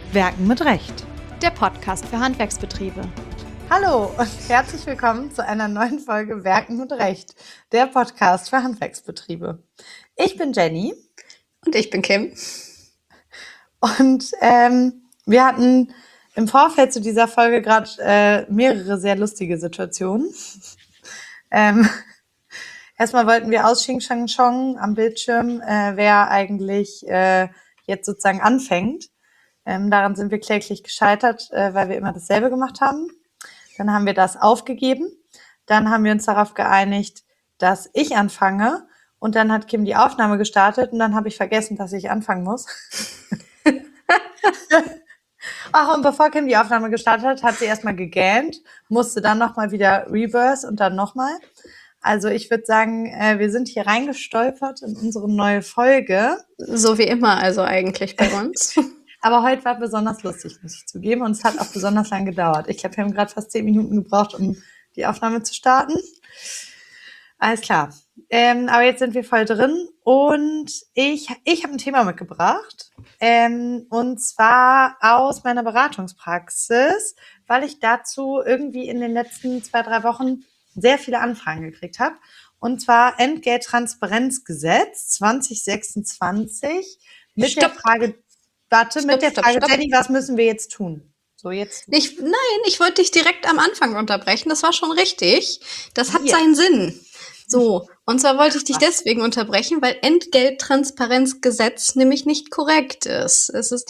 Werken mit Recht. Der Podcast für Handwerksbetriebe. Hallo und herzlich willkommen zu einer neuen Folge Werken mit Recht, der Podcast für Handwerksbetriebe. Ich bin Jenny. Und ich bin Kim. Und wir hatten im Vorfeld zu dieser Folge gerade mehrere sehr lustige Situationen. Erstmal wollten wir aus Xing Shang Chong am Bildschirm, wer eigentlich jetzt sozusagen anfängt. Daran sind wir kläglich gescheitert, weil wir immer dasselbe gemacht haben. Dann haben wir das aufgegeben. Dann haben wir uns darauf geeinigt, dass ich anfange. Und dann hat Kim die Aufnahme gestartet und dann habe ich vergessen, dass ich anfangen muss. Ach, und bevor Kim die Aufnahme gestartet hat, hat sie erstmal gegähnt, musste dann nochmal wieder reverse und dann nochmal. Also ich würde sagen, wir sind hier reingestolpert in unsere neue Folge. So wie immer also eigentlich bei uns. Aber heute war besonders lustig, muss ich zugeben. Und es hat auch besonders lang gedauert. Ich glaube, wir haben gerade fast 10 Minuten gebraucht, um die Aufnahme zu starten. Alles klar. Aber jetzt sind wir voll drin. Und ich habe ein Thema mitgebracht. Und zwar aus meiner Beratungspraxis, weil ich dazu irgendwie in den letzten 2-3 Wochen sehr viele Anfragen gekriegt habe. Und zwar Entgelttransparenzgesetz 2026 mit der Frage... Jenny, was müssen wir jetzt tun? So jetzt. Nein, ich wollte dich direkt am Anfang unterbrechen. Das war schon richtig. Das hat seinen Sinn. So, und zwar wollte ich dich deswegen unterbrechen, weil Entgelttransparenzgesetz nämlich nicht korrekt ist. Es ist die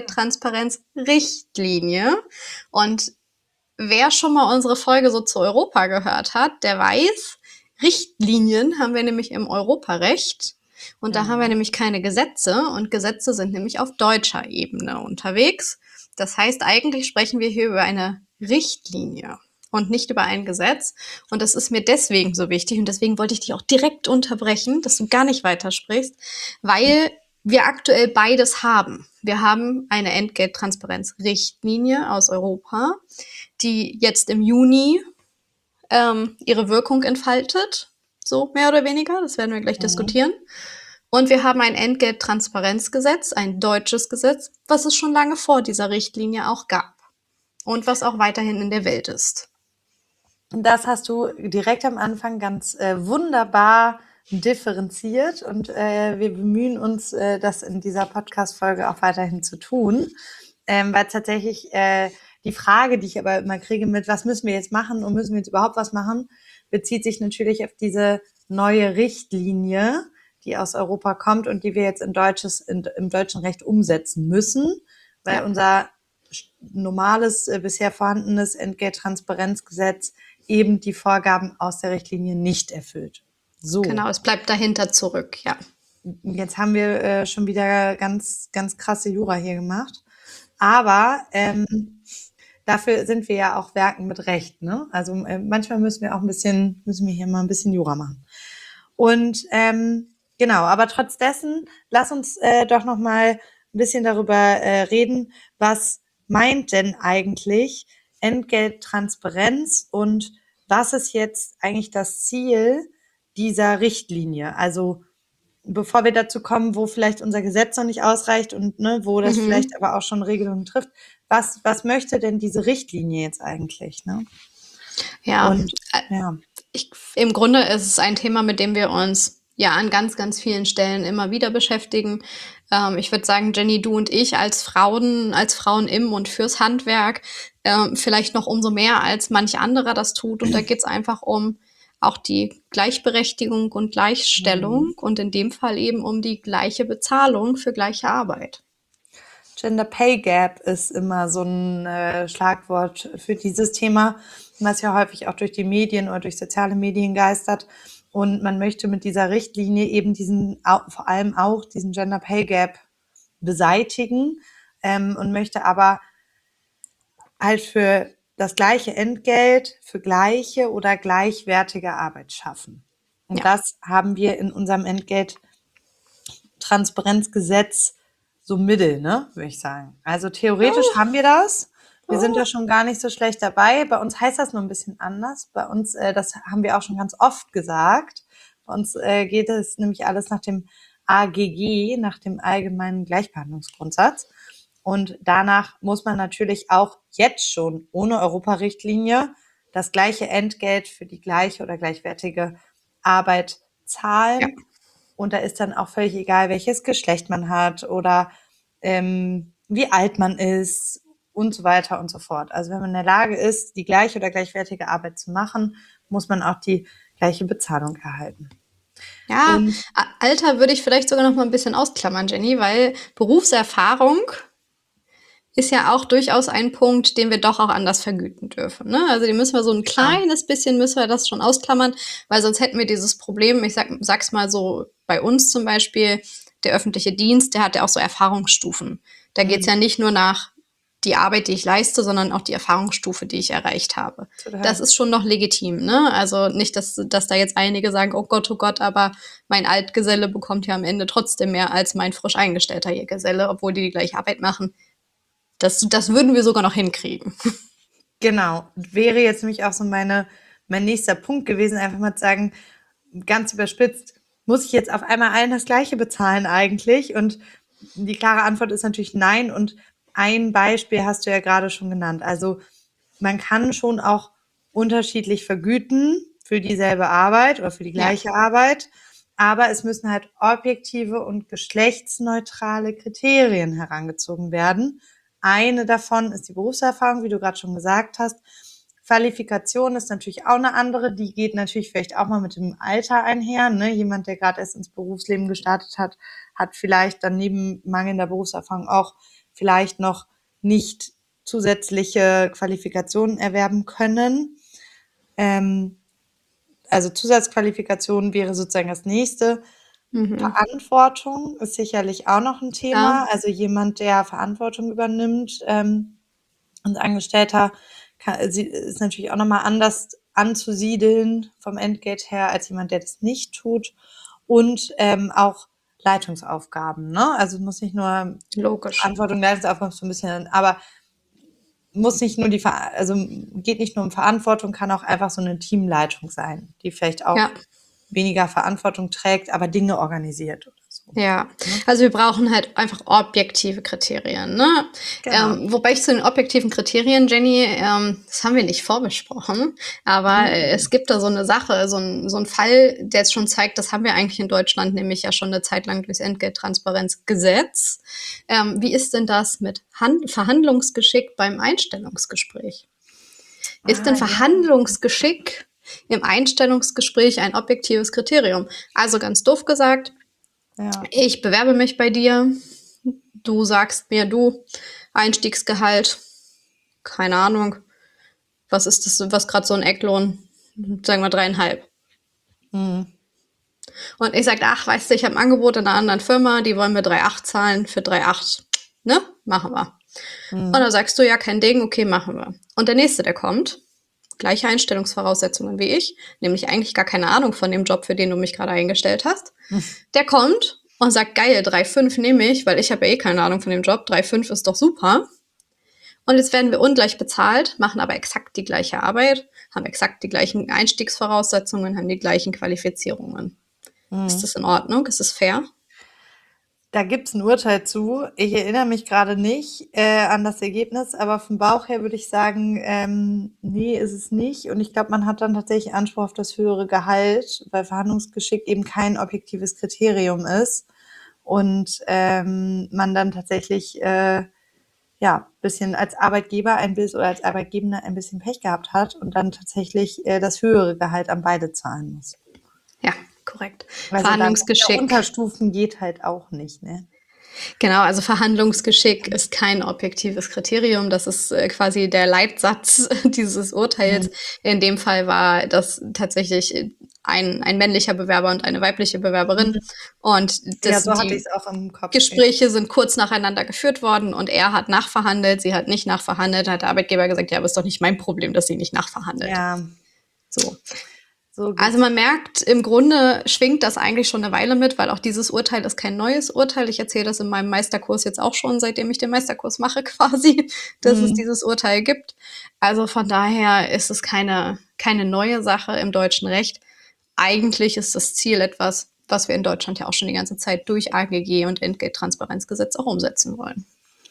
Entgelttransparenzrichtlinie. Und wer schon mal unsere Folge so zu Europa gehört hat, der weiß, Richtlinien haben wir nämlich im Europarecht. Und da haben wir nämlich keine Gesetze und Gesetze sind nämlich auf deutscher Ebene unterwegs. Das heißt, eigentlich sprechen wir hier über eine Richtlinie und nicht über ein Gesetz. Und das ist mir deswegen so wichtig und deswegen wollte ich dich auch direkt unterbrechen, dass du gar nicht weitersprichst, weil wir aktuell beides haben. Wir haben eine Entgelttransparenzrichtlinie aus Europa, die jetzt im Juni ihre Wirkung entfaltet. So mehr oder weniger, das werden wir gleich diskutieren. Und wir haben ein Entgelttransparenzgesetz, ein deutsches Gesetz, was es schon lange vor dieser Richtlinie auch gab und was auch weiterhin in der Welt ist. Das hast du direkt am Anfang ganz wunderbar differenziert und wir bemühen uns, das in dieser Podcast-Folge auch weiterhin zu tun, weil tatsächlich die Frage, die ich aber immer kriege mit, was müssen wir jetzt machen und müssen wir jetzt überhaupt was machen, bezieht sich natürlich auf diese neue Richtlinie, die aus Europa kommt und die wir jetzt im deutschen Recht umsetzen müssen, weil unser normales, bisher vorhandenes Entgelttransparenzgesetz eben die Vorgaben aus der Richtlinie nicht erfüllt. So. Genau, es bleibt dahinter zurück, ja. Jetzt haben wir schon wieder ganz, ganz krasse Jura hier gemacht. Aber dafür sind wir ja auch Werken mit Recht, ne? Also manchmal müssen wir hier mal ein bisschen Jura machen. Und genau, aber trotz dessen, lass uns doch noch mal ein bisschen darüber reden, was meint denn eigentlich Entgelttransparenz und was ist jetzt eigentlich das Ziel dieser Richtlinie? Also bevor wir dazu kommen, wo vielleicht unser Gesetz noch nicht ausreicht und wo das vielleicht aber auch schon Regelungen trifft, was möchte denn diese Richtlinie jetzt eigentlich? Ne? Im Grunde ist es ein Thema, mit dem wir uns ja an ganz, ganz vielen Stellen immer wieder beschäftigen. Ich würde sagen, Jenny, du und ich als Frauen im und fürs Handwerk, vielleicht noch umso mehr als manch anderer das tut. Und da geht es einfach um auch die Gleichberechtigung und Gleichstellung und in dem Fall eben um die gleiche Bezahlung für gleiche Arbeit. Gender Pay Gap ist immer so ein Schlagwort für dieses Thema, was ja häufig auch durch die Medien oder durch soziale Medien geistert. Und man möchte mit dieser Richtlinie eben vor allem auch diesen Gender Pay Gap beseitigen und möchte aber halt für das gleiche Entgelt für gleiche oder gleichwertige Arbeit schaffen. Und das haben wir in unserem Entgelttransparenzgesetz so Mittel, ne, würde ich sagen. Also theoretisch haben wir das. Wir sind ja schon gar nicht so schlecht dabei. Bei uns heißt das nur ein bisschen anders. Bei uns, das haben wir auch schon ganz oft gesagt. Bei uns geht es nämlich alles nach dem AGG, nach dem allgemeinen Gleichbehandlungsgrundsatz. Und danach muss man natürlich auch jetzt schon ohne Europarichtlinie das gleiche Entgelt für die gleiche oder gleichwertige Arbeit zahlen. Ja. Und da ist dann auch völlig egal, welches Geschlecht man hat oder wie alt man ist und so weiter und so fort. Also wenn man in der Lage ist, die gleiche oder gleichwertige Arbeit zu machen, muss man auch die gleiche Bezahlung erhalten. Ja, Und Alter würde ich vielleicht sogar noch mal ein bisschen ausklammern, Jenny, weil Berufserfahrung ist ja auch durchaus ein Punkt, den wir doch auch anders vergüten dürfen. Ne? Also die müssen wir so ein kleines bisschen, müssen wir das schon ausklammern, weil sonst hätten wir dieses Problem, ich sag's mal so, bei uns zum Beispiel, der öffentliche Dienst, der hat ja auch so Erfahrungsstufen. Da geht's ja nicht nur nach die Arbeit, die ich leiste, sondern auch die Erfahrungsstufe, die ich erreicht habe. Total. Das ist schon noch legitim, ne? Also nicht, dass da jetzt einige sagen, oh Gott, aber mein Altgeselle bekommt ja am Ende trotzdem mehr als mein frisch eingestellter Geselle, obwohl die gleiche Arbeit machen. Das würden wir sogar noch hinkriegen. Genau, wäre jetzt nämlich auch so mein nächster Punkt gewesen, einfach mal zu sagen, ganz überspitzt, muss ich jetzt auf einmal allen das Gleiche bezahlen eigentlich? Und die klare Antwort ist natürlich nein. Und ein Beispiel hast du ja gerade schon genannt. Also man kann schon auch unterschiedlich vergüten für dieselbe Arbeit oder für die gleiche Arbeit, aber es müssen halt objektive und geschlechtsneutrale Kriterien herangezogen werden. Eine davon ist die Berufserfahrung, wie du gerade schon gesagt hast. Qualifikation ist natürlich auch eine andere. Die geht natürlich vielleicht auch mal mit dem Alter einher. Ne? Jemand, der gerade erst ins Berufsleben gestartet hat, hat vielleicht dann neben mangelnder Berufserfahrung auch vielleicht noch nicht zusätzliche Qualifikationen erwerben können. Also Zusatzqualifikation wäre sozusagen das nächste. Verantwortung ist sicherlich auch noch ein Thema. Ja. Also jemand, der Verantwortung übernimmt als Angestellter, ist natürlich auch nochmal anders anzusiedeln vom Entgelt her als jemand, der das nicht tut. Und auch Leitungsaufgaben. Ne? Also es muss nicht nur Logisch. Verantwortung, Leitungsaufgaben so ein bisschen, aber muss nicht nur also geht nicht nur um Verantwortung, kann auch einfach so eine Teamleitung sein, die vielleicht auch weniger Verantwortung trägt, aber Dinge organisiert oder so. Ja, also wir brauchen halt einfach objektive Kriterien. Ne? Genau. Wobei ich zu den objektiven Kriterien, Jenny, das haben wir nicht vorbesprochen, aber es gibt da so eine Sache, so ein Fall, der jetzt schon zeigt, das haben wir eigentlich in Deutschland nämlich ja schon eine Zeit lang durchs Entgelttransparenzgesetz. Wie ist denn das mit Verhandlungsgeschick beim Einstellungsgespräch? Ist denn Verhandlungsgeschick im Einstellungsgespräch ein objektives Kriterium? Also ganz doof gesagt, ich bewerbe mich bei dir, du sagst mir, Einstiegsgehalt, keine Ahnung, was ist das, was gerade so ein Ecklohn, sagen wir 3,5. Und ich sage, ach, weißt du, ich habe ein Angebot in einer anderen Firma, die wollen mir 3,8 zahlen, für 3,8, ne, machen wir. Und dann sagst du, ja, kein Ding, okay, machen wir. Und der Nächste, der kommt, gleiche Einstellungsvoraussetzungen wie ich, nämlich eigentlich gar keine Ahnung von dem Job, für den du mich gerade eingestellt hast, der kommt und sagt, geil, 3,5 nehme ich, weil ich habe ja eh keine Ahnung von dem Job, 3,5 ist doch super. Und jetzt werden wir ungleich bezahlt, machen aber exakt die gleiche Arbeit, haben exakt die gleichen Einstiegsvoraussetzungen, haben die gleichen Qualifizierungen. Ist das in Ordnung? Ist das fair? Da gibt's ein Urteil zu. Ich erinnere mich gerade nicht an das Ergebnis, aber vom Bauch her würde ich sagen, nee, ist es nicht. Und ich glaube, man hat dann tatsächlich Anspruch auf das höhere Gehalt, weil Verhandlungsgeschick eben kein objektives Kriterium ist. Und man dann tatsächlich bisschen als Arbeitgeber oder als Arbeitgebender ein bisschen Pech gehabt hat und dann tatsächlich das höhere Gehalt an beide zahlen muss. Ja, korrekt. Also Verhandlungsgeschick. Unterstufen geht halt auch nicht, ne? Genau, also Verhandlungsgeschick ist kein objektives Kriterium. Das ist quasi der Leitsatz dieses Urteils. In dem Fall war das tatsächlich ein männlicher Bewerber und eine weibliche Bewerberin. Und so hatte ich es auch im Kopf. Gespräche sind kurz nacheinander geführt worden und er hat nachverhandelt, sie hat nicht nachverhandelt. Da hat der Arbeitgeber gesagt, ja, aber ist doch nicht mein Problem, dass sie nicht nachverhandelt. Ja. So. Also man merkt, im Grunde schwingt das eigentlich schon eine Weile mit, weil auch dieses Urteil ist kein neues Urteil. Ich erzähle das in meinem Meisterkurs jetzt auch schon, seitdem ich den Meisterkurs mache quasi, dass es dieses Urteil gibt. Also von daher ist es keine neue Sache im deutschen Recht. Eigentlich ist das Ziel etwas, was wir in Deutschland ja auch schon die ganze Zeit durch AGG und Entgelttransparenzgesetz auch umsetzen wollen.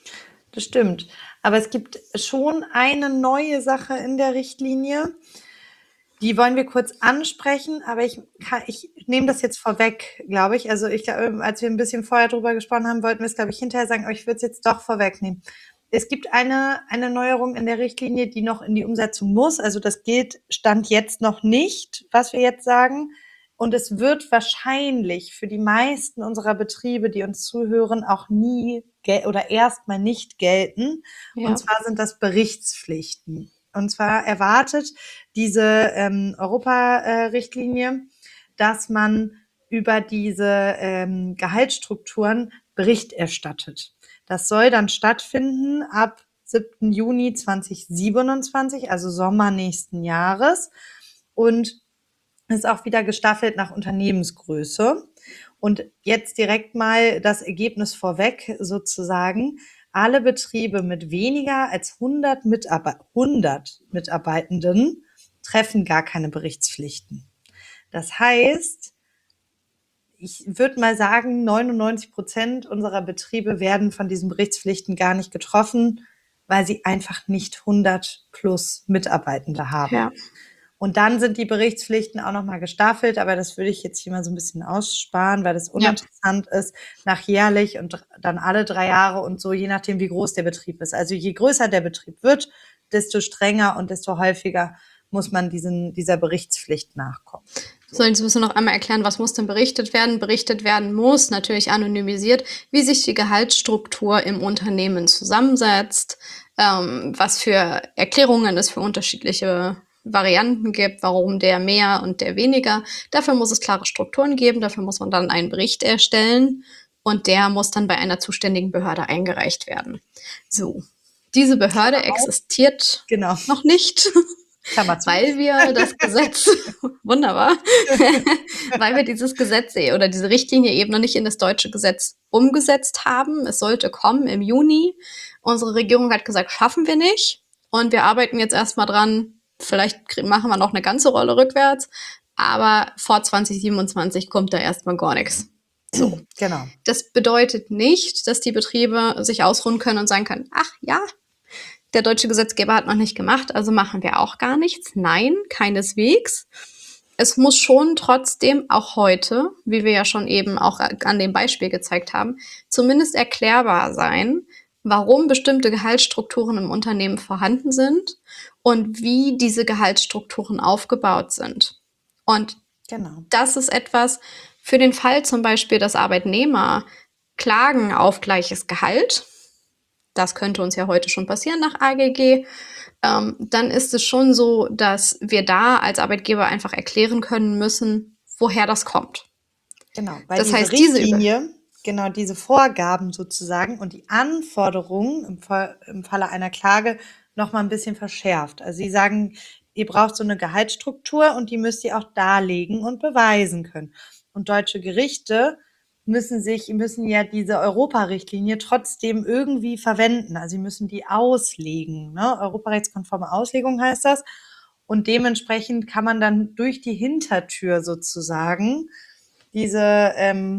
Das stimmt. Aber es gibt schon eine neue Sache in der Richtlinie. Die wollen wir kurz ansprechen, aber ich nehme das jetzt vorweg, glaube ich. Also ich glaube, als wir ein bisschen vorher drüber gesprochen haben, wollten wir es, glaube ich, hinterher sagen, aber ich würde es jetzt doch vorwegnehmen. Es gibt eine Neuerung in der Richtlinie, die noch in die Umsetzung muss. Also das gilt Stand jetzt noch nicht, was wir jetzt sagen. Und es wird wahrscheinlich für die meisten unserer Betriebe, die uns zuhören, auch nie oder erstmal nicht gelten. Und Ja. zwar sind das Berichtspflichten. Und zwar erwartet diese Europa-Richtlinie, dass man über diese Gehaltsstrukturen Bericht erstattet. Das soll dann stattfinden ab 7. Juni 2027, also Sommer nächsten Jahres. Und ist auch wieder gestaffelt nach Unternehmensgröße. Und jetzt direkt mal das Ergebnis vorweg sozusagen. Alle Betriebe mit weniger als 100 Mitarbeitenden treffen gar keine Berichtspflichten. Das heißt, ich würde mal sagen, 99% unserer Betriebe werden von diesen Berichtspflichten gar nicht getroffen, weil sie einfach nicht 100 plus Mitarbeitende haben. Ja. Und dann sind die Berichtspflichten auch nochmal gestaffelt, aber das würde ich jetzt hier mal so ein bisschen aussparen, weil das uninteressant ist, nach jährlich und dann alle 3 Jahre und so, je nachdem, wie groß der Betrieb ist. Also je größer der Betrieb wird, desto strenger und desto häufiger muss man dieser Berichtspflicht nachkommen. So, jetzt müssen wir noch einmal erklären, was muss denn berichtet werden? Berichtet werden muss, natürlich anonymisiert, wie sich die Gehaltsstruktur im Unternehmen zusammensetzt, was für Erklärungen es für unterschiedliche Varianten gibt, warum der mehr und der weniger. Dafür muss es klare Strukturen geben, dafür muss man dann einen Bericht erstellen und der muss dann bei einer zuständigen Behörde eingereicht werden. So, diese Behörde existiert noch nicht. Weil wir das Gesetz, wunderbar, weil wir dieses Gesetz oder diese Richtlinie eben noch nicht in das deutsche Gesetz umgesetzt haben. Es sollte kommen im Juni. Unsere Regierung hat gesagt, schaffen wir nicht. Und wir arbeiten jetzt erstmal dran. Vielleicht machen wir noch eine ganze Rolle rückwärts. Aber vor 2027 kommt da erstmal gar nichts. So. Genau. Das bedeutet nicht, dass die Betriebe sich ausruhen können und sagen können, ach ja, der deutsche Gesetzgeber hat noch nicht gemacht, also machen wir auch gar nichts. Nein, keineswegs. Es muss schon trotzdem auch heute, wie wir ja schon eben auch an dem Beispiel gezeigt haben, zumindest erklärbar sein, warum bestimmte Gehaltsstrukturen im Unternehmen vorhanden sind und wie diese Gehaltsstrukturen aufgebaut sind. Und das ist etwas für den Fall zum Beispiel, dass Arbeitnehmer klagen auf gleiches Gehalt. Das könnte uns ja heute schon passieren nach AGG. Dann ist es schon so, dass wir da als Arbeitgeber einfach erklären können müssen, woher das kommt. Genau, weil das heißt, diese Vorgaben sozusagen und die Anforderungen im Falle einer Klage noch mal ein bisschen verschärft. Also sie sagen, ihr braucht so eine Gehaltsstruktur und die müsst ihr auch darlegen und beweisen können. Und deutsche Gerichte müssen ja diese Europa-Richtlinie trotzdem irgendwie verwenden. Also sie müssen die auslegen, ne? Europarechtskonforme Auslegung heißt das. Und dementsprechend kann man dann durch die Hintertür sozusagen diese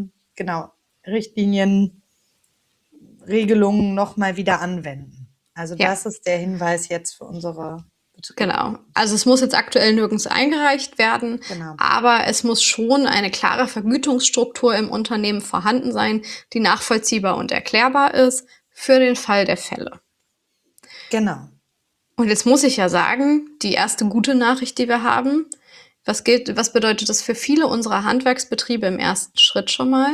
Richtlinien, Regelungen noch mal wieder anwenden. Also das ist der Hinweis jetzt für unsere Betriebe. Genau. Also es muss jetzt aktuell nirgends eingereicht werden, aber es muss schon eine klare Vergütungsstruktur im Unternehmen vorhanden sein, die nachvollziehbar und erklärbar ist für den Fall der Fälle. Genau. Und jetzt muss ich ja sagen, die erste gute Nachricht, die wir haben, was bedeutet das für viele unserer Handwerksbetriebe im ersten Schritt schon mal?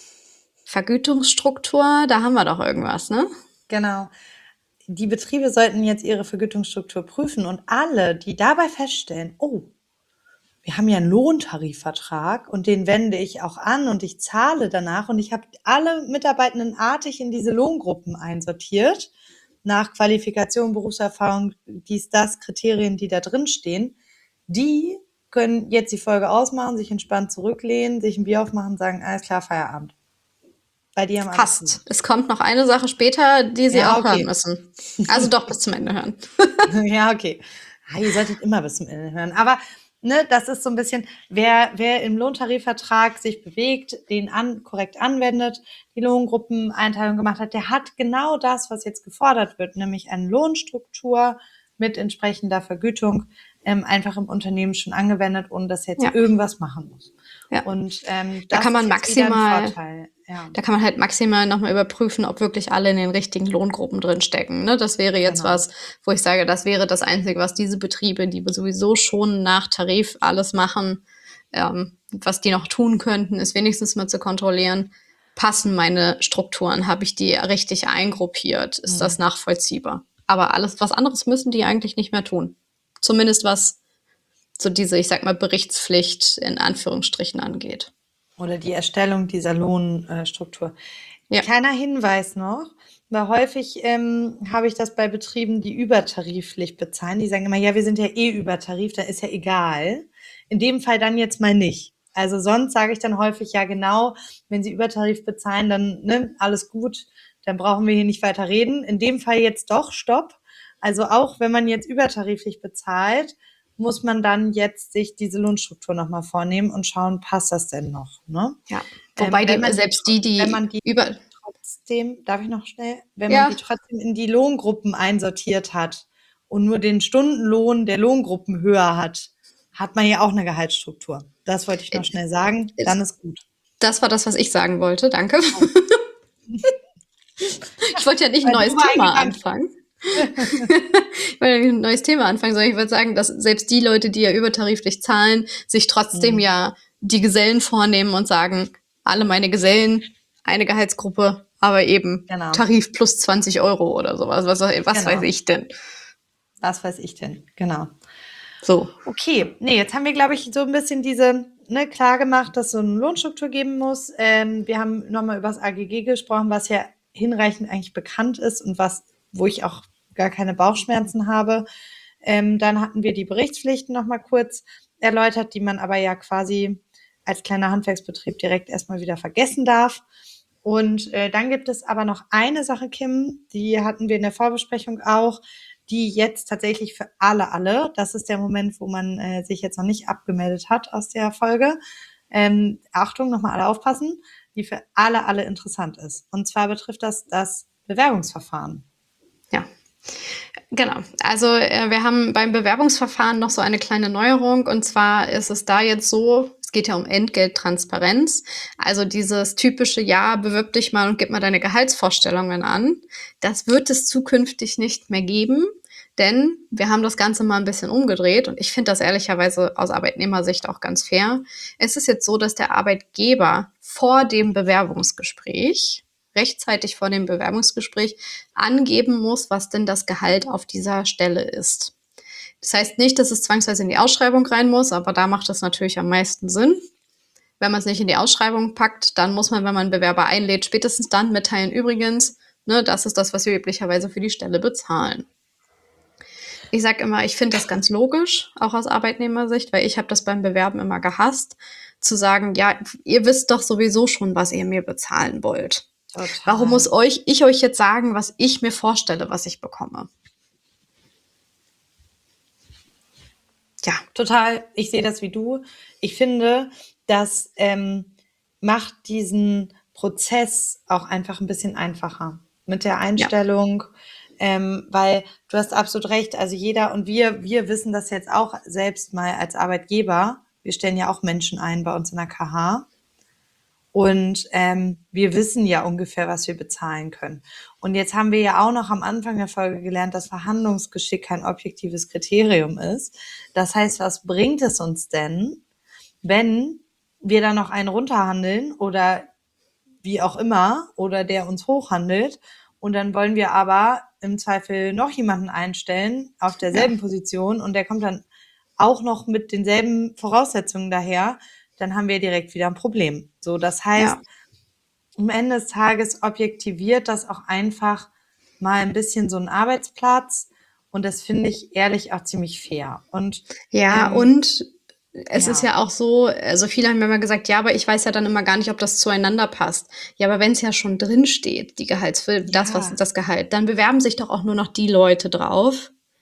Vergütungsstruktur, da haben wir doch irgendwas, ne? Genau. Die Betriebe sollten jetzt ihre Vergütungsstruktur prüfen und alle, die dabei feststellen, oh, wir haben ja einen Lohntarifvertrag und den wende ich auch an und ich zahle danach und ich habe alle Mitarbeitenden artig in diese Lohngruppen einsortiert, nach Qualifikation, Berufserfahrung, das, Kriterien, die da drin stehen, die können jetzt die Folge ausmachen, sich entspannt zurücklehnen, sich ein Bier aufmachen und sagen, alles klar, Feierabend. Weil die haben Fast. Es kommt noch eine Sache später, die Sie auch hören müssen. Also doch bis zum Ende hören. Ja, okay. Ihr solltet immer bis zum Ende hören. Aber ne, das ist so ein bisschen, wer im Lohntarifvertrag sich bewegt, den korrekt anwendet, die Lohngruppeneinteilung gemacht hat, der hat genau das, was jetzt gefordert wird, nämlich eine Lohnstruktur mit entsprechender Vergütung einfach im Unternehmen schon angewendet, ohne dass er jetzt Ja. irgendwas machen muss. Ja. Und Da das kann man ist jetzt wieder ein maximal, Vorteil. Ja, da kann man halt maximal nochmal überprüfen, ob wirklich alle in den richtigen Lohngruppen drin stecken. Ne? Das wäre jetzt genau. was, wo ich sage, das wäre das Einzige, was diese Betriebe, die sowieso schon nach Tarif alles machen, was die noch tun könnten, ist wenigstens mal zu kontrollieren, passen meine Strukturen, habe ich die richtig eingruppiert, ist das nachvollziehbar. Aber alles, was anderes müssen die eigentlich nicht mehr tun. Zumindest was so diese, ich sag mal, Berichtspflicht in Anführungsstrichen angeht. Oder die Erstellung dieser Lohnstruktur. Ja. Kleiner Hinweis noch, weil häufig habe ich das bei Betrieben, die übertariflich bezahlen, die sagen immer, ja, wir sind ja eh übertarif, da ist ja egal. In dem Fall dann jetzt mal nicht. Also sonst sage ich dann häufig, ja genau, wenn Sie übertarif bezahlen, dann ne, alles gut, dann brauchen wir hier nicht weiter reden. In dem Fall jetzt doch, stopp. Also auch wenn man jetzt übertariflich bezahlt, muss man dann jetzt sich diese Lohnstruktur nochmal vornehmen und schauen, passt das denn noch? Ne? Ja. Wobei Wenn man selbst wenn man die über trotzdem, darf ich noch schnell, wenn Ja. man die trotzdem in die Lohngruppen einsortiert hat und nur den Stundenlohn der Lohngruppen höher hat, hat man ja auch eine Gehaltsstruktur. Das wollte ich noch schnell sagen, dann ist gut. Das war das, was ich sagen wollte. Danke. Ich wollte ja nicht ein neues du war Thema ein anfangen. Ich wollte ja nicht ein neues Thema anfangen, sondern ich wollte sagen, dass selbst die Leute, die ja übertariflich zahlen, sich trotzdem ja die Gesellen vornehmen und sagen, alle meine Gesellen, eine Gehaltsgruppe, aber eben Genau. Tarif plus 20 Euro oder sowas. Was Genau. weiß ich denn? Was weiß ich denn? Genau. So. Okay, nee, jetzt haben wir, glaube ich, so ein bisschen diese klar gemacht, dass es so eine Lohnstruktur geben muss. Wir haben nochmal über das AGG gesprochen, was ja hinreichend eigentlich bekannt ist und wo ich auch gar keine Bauchschmerzen habe. Dann hatten wir die Berichtspflichten nochmal kurz erläutert, die man aber ja quasi als kleiner Handwerksbetrieb direkt erstmal wieder vergessen darf. Und dann gibt es aber noch eine Sache, Kim, die hatten wir in der Vorbesprechung auch, die jetzt tatsächlich für alle, das ist der Moment, wo man sich jetzt noch nicht abgemeldet hat aus der Folge, Achtung, nochmal alle aufpassen, die für alle interessant ist. Und zwar betrifft das Bewerbungsverfahren. Ja. Genau. Also wir haben beim Bewerbungsverfahren noch so eine kleine Neuerung. Und zwar ist es da jetzt so, es geht ja um Entgelttransparenz. Also dieses typische, ja, bewirb dich mal und gib mal deine Gehaltsvorstellungen an. Das wird es zukünftig nicht mehr geben. Denn wir haben das Ganze mal ein bisschen umgedreht und ich finde das ehrlicherweise aus Arbeitnehmersicht auch ganz fair. Es ist jetzt so, dass der Arbeitgeber vor dem Bewerbungsgespräch, rechtzeitig vor dem Bewerbungsgespräch, angeben muss, was denn das Gehalt auf dieser Stelle ist. Das heißt nicht, dass es zwangsweise in die Ausschreibung rein muss, aber da macht es natürlich am meisten Sinn. Wenn man es nicht in die Ausschreibung packt, dann muss man, wenn man einen Bewerber einlädt, spätestens dann mitteilen, übrigens, ne, das ist das, was wir üblicherweise für die Stelle bezahlen. Ich sage immer, ich finde das ganz logisch, auch aus Arbeitnehmersicht, weil ich habe das beim Bewerben immer gehasst, zu sagen, ja, ihr wisst doch sowieso schon, was ihr mir bezahlen wollt. Total. Warum muss ich euch jetzt sagen, was ich mir vorstelle, was ich bekomme? Ja, total. Ich sehe das wie du. Ich finde, das macht diesen Prozess auch einfach ein bisschen einfacher mit der Einstellung, weil du hast absolut recht. Also jeder und wir wissen das jetzt auch selbst mal als Arbeitgeber. Wir stellen ja auch Menschen ein bei uns in der KH. Und wir wissen ja ungefähr, was wir bezahlen können. Und jetzt haben wir ja auch noch am Anfang der Folge gelernt, dass Verhandlungsgeschick kein objektives Kriterium ist. Das heißt, was bringt es uns denn, wenn wir da noch einen runterhandeln oder wie auch immer oder der uns hochhandelt und dann wollen wir aber im Zweifel noch jemanden einstellen auf derselben Position und der kommt dann auch noch mit denselben Voraussetzungen daher, dann haben wir direkt wieder ein Problem. So, das heißt, am Ende des Tages objektiviert das auch einfach mal ein bisschen so einen Arbeitsplatz und das finde ich ehrlich auch ziemlich fair. Und und es ist ja auch so, also viele haben mir immer gesagt, ja, aber ich weiß ja dann immer gar nicht, ob das zueinander passt. Ja, aber wenn es ja schon drin steht, das Gehalt, dann bewerben sich doch auch nur noch die Leute drauf,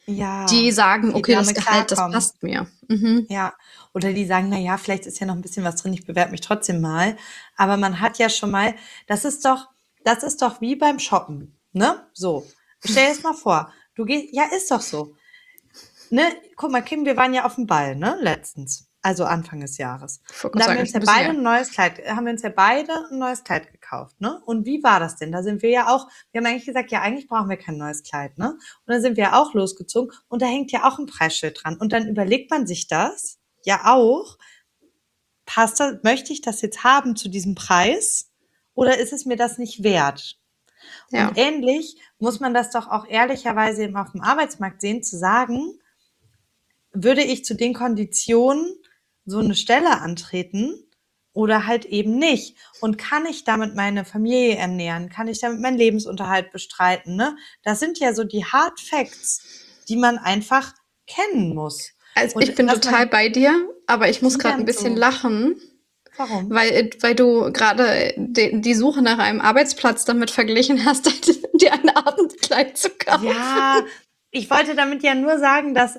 die Ja, sagen, die okay, das damit Gehalt, das klarkommen. passt mir. Mhm. Ja, oder die sagen: „Na ja, vielleicht ist ja noch ein bisschen was drin, ich bewerbe mich trotzdem mal.“ Aber man hat ja schon mal das ist doch wie beim Shoppen, ne? So, stell dir's mal vor, du gehst ja, ist doch so. Ne, guck mal, Kim, wir waren ja auf dem Ball, ne, letztens, also Anfang des Jahres. Ich wollte Und gerade da sagen, ist ein bisschen her. haben wir uns ja beide ein neues Kleid gekauft, ne? Und wie war das denn? Da sind wir ja auch wir haben eigentlich gesagt: „Ja, eigentlich brauchen wir kein neues Kleid“, ne? Und dann sind wir auch losgezogen und da hängt ja auch ein Preisschild dran. Und dann überlegt man sich das ja auch: Möchte ich das jetzt haben zu diesem Preis oder ist es mir das nicht wert? Und Ja. ähnlich muss man das doch auch ehrlicherweise eben auf dem Arbeitsmarkt sehen, zu sagen, würde ich zu den Konditionen so eine Stelle antreten oder halt eben nicht? Und kann ich damit meine Familie ernähren? Kann ich damit meinen Lebensunterhalt bestreiten, ne? Das sind ja so die Hard Facts, die man einfach kennen muss. Also Und ich bin dass total man bei dir, aber ich muss die gerade ein dann bisschen so lachen, warum? weil du gerade die Suche nach einem Arbeitsplatz damit verglichen hast, dir ein Abendkleid zu kaufen. Ja, ich wollte damit ja nur sagen, dass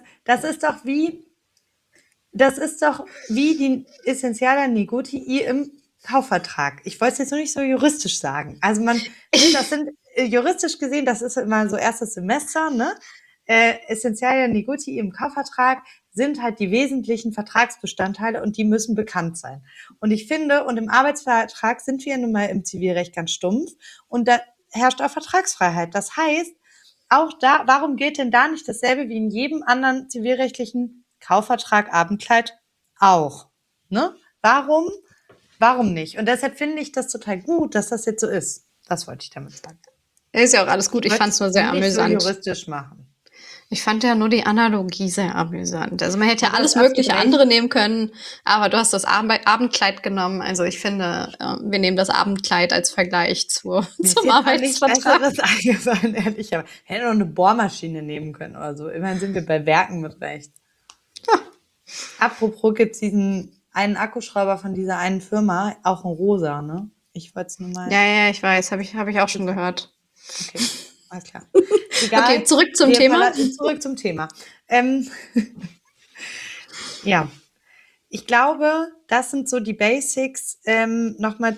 das ist doch wie die Essentialer Negotii im Kaufvertrag. Ich wollte es jetzt nur nicht so juristisch sagen. Also das sind juristisch gesehen, das ist immer so erstes Semester, ne? Essentialer Negotii im Kaufvertrag sind halt die wesentlichen Vertragsbestandteile und die müssen bekannt sein. Und ich finde, und im Arbeitsvertrag sind wir nun mal im Zivilrecht ganz stumpf und da herrscht auch Vertragsfreiheit. Das heißt, auch da, warum gilt denn da nicht dasselbe wie in jedem anderen zivilrechtlichen Kaufvertrag, Abendkleid auch? Ne? Warum nicht? Und deshalb finde ich das total gut, dass das jetzt so ist. Das wollte ich damit sagen. Ist ja auch alles Ich gut, ich wollte fand es es nur sehr nur nicht so amüsant. juristisch machen. Ich fand ja nur die Analogie sehr amüsant. Also man hätte Ja, ja du hast alles absolut mögliche recht. andere nehmen können, aber du hast das Abendkleid genommen. Also ich finde, wir nehmen das Abendkleid als Vergleich Mir ist zum jetzt auch nichts Arbeitsvertrag. Besseres eingefallen, ehrlich. Aber hätte noch eine Bohrmaschine nehmen können oder so. Immerhin sind wir bei Werken mit Recht. Apropos gibt's diesen einen Akkuschrauber von dieser einen Firma, auch in rosa, ne? Ich wollte es nur mal. Ja, ja, ich weiß, hab ich auch schon gehört. Okay, alles klar. Okay, Egal, zurück zum Thema. zurück zum Thema. Ähm, ja, ich glaube, das sind so die Basics. Nochmal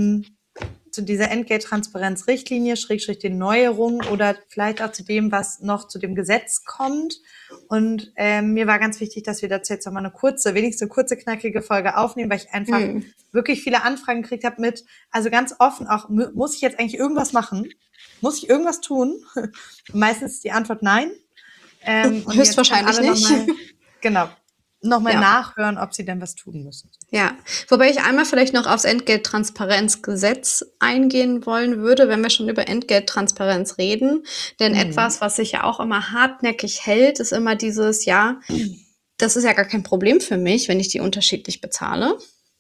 zu dieser Entgelttransparenzrichtlinie, Schrägstrich den Neuerungen oder vielleicht auch zu dem, was noch zu dem Gesetz kommt. Und mir war ganz wichtig, dass wir dazu jetzt nochmal wenigstens eine kurze, knackige Folge aufnehmen, weil ich einfach wirklich viele Anfragen gekriegt habe also ganz offen auch, muss ich jetzt eigentlich irgendwas machen? Muss ich irgendwas tun? Meistens ist die Antwort nein. Und jetzt können Höchstwahrscheinlich alle nicht. nochmal Ja. nachhören, ob sie denn was tun müssen. Ja, wobei ich einmal vielleicht noch aufs Entgelttransparenzgesetz eingehen wollen würde, wenn wir schon über Entgelttransparenz reden. Denn etwas, was sich ja auch immer hartnäckig hält, ist immer dieses, ja, das ist ja gar kein Problem für mich, wenn ich die unterschiedlich bezahle.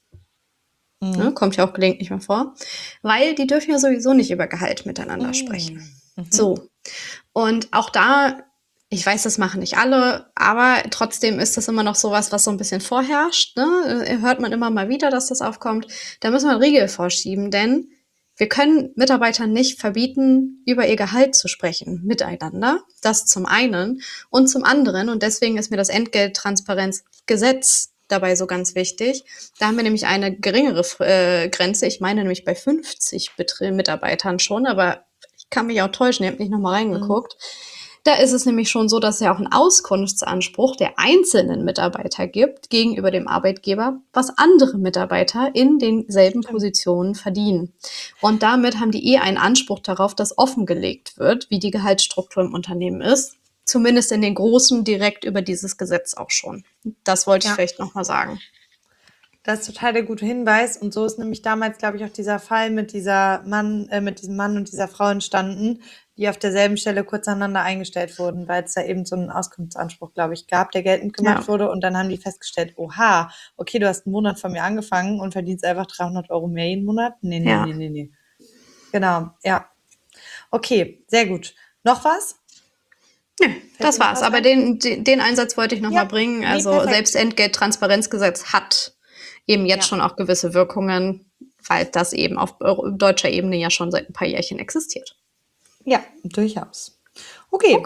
Ne, kommt ja auch gelegentlich mal vor. Weil die dürfen ja sowieso nicht über Gehalt miteinander sprechen. So. Und auch da, ich weiß, das machen nicht alle, aber trotzdem ist das immer noch sowas, was so ein bisschen vorherrscht. Ne? Hört man immer mal wieder, dass das aufkommt. Da müssen wir einen Riegel vorschieben, denn wir können Mitarbeitern nicht verbieten, über ihr Gehalt zu sprechen miteinander. Das zum einen. Und zum anderen, und deswegen ist mir das Entgelttransparenzgesetz dabei so ganz wichtig. Da haben wir nämlich eine geringere Grenze. Ich meine nämlich bei 50 Mitarbeitern schon, aber ich kann mich auch täuschen, ihr habt nicht nochmal reingeguckt. Da ist es nämlich schon so, dass es ja auch einen Auskunftsanspruch der einzelnen Mitarbeiter gibt gegenüber dem Arbeitgeber, was andere Mitarbeiter in denselben Positionen verdienen. Und damit haben die einen Anspruch darauf, dass offengelegt wird, wie die Gehaltsstruktur im Unternehmen ist. Zumindest in den Großen direkt über dieses Gesetz auch schon. Das wollte ich vielleicht nochmal sagen. Das ist total der gute Hinweis. Und so ist nämlich damals, glaube ich, auch dieser Fall mit diesem Mann und dieser Frau entstanden, die auf derselben Stelle kurz aneinander eingestellt wurden, weil es da eben so einen Auskunftsanspruch, glaube ich, gab, der geltend gemacht wurde. Und dann haben die festgestellt, oha, okay, du hast einen Monat von mir angefangen und verdienst einfach 300 Euro mehr jeden Monat? Nee. Genau, ja. Okay, sehr gut. Noch was? Ja, das war's. Aber den Einsatz wollte ich nochmal bringen. Also perfekt. selbst Entgelttransparenzgesetz hat eben jetzt schon auch gewisse Wirkungen, weil das eben auf deutscher Ebene ja schon seit ein paar Jährchen existiert. Ja, durchaus. Okay.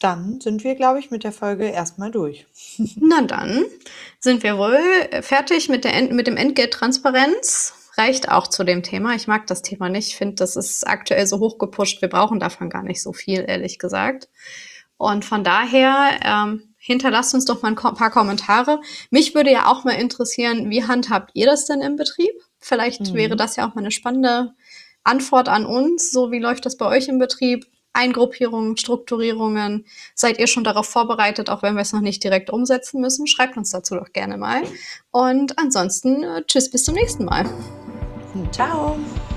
dann sind wir, glaube ich, mit der Folge erstmal durch. Na dann sind wir wohl fertig mit dem Entgelttransparenz. Reicht auch zu dem Thema. Ich mag das Thema nicht. Ich finde, das ist aktuell so hochgepusht. Wir brauchen davon gar nicht so viel, ehrlich gesagt. Und von daher hinterlasst uns doch mal ein paar Kommentare. Mich würde ja auch mal interessieren, wie handhabt ihr das denn im Betrieb? Vielleicht wäre das ja auch mal eine spannende Antwort an uns. So, wie läuft das bei euch im Betrieb? Eingruppierungen, Strukturierungen. Seid ihr schon darauf vorbereitet, auch wenn wir es noch nicht direkt umsetzen müssen? Schreibt uns dazu doch gerne mal. Und ansonsten, tschüss, bis zum nächsten Mal. Ciao.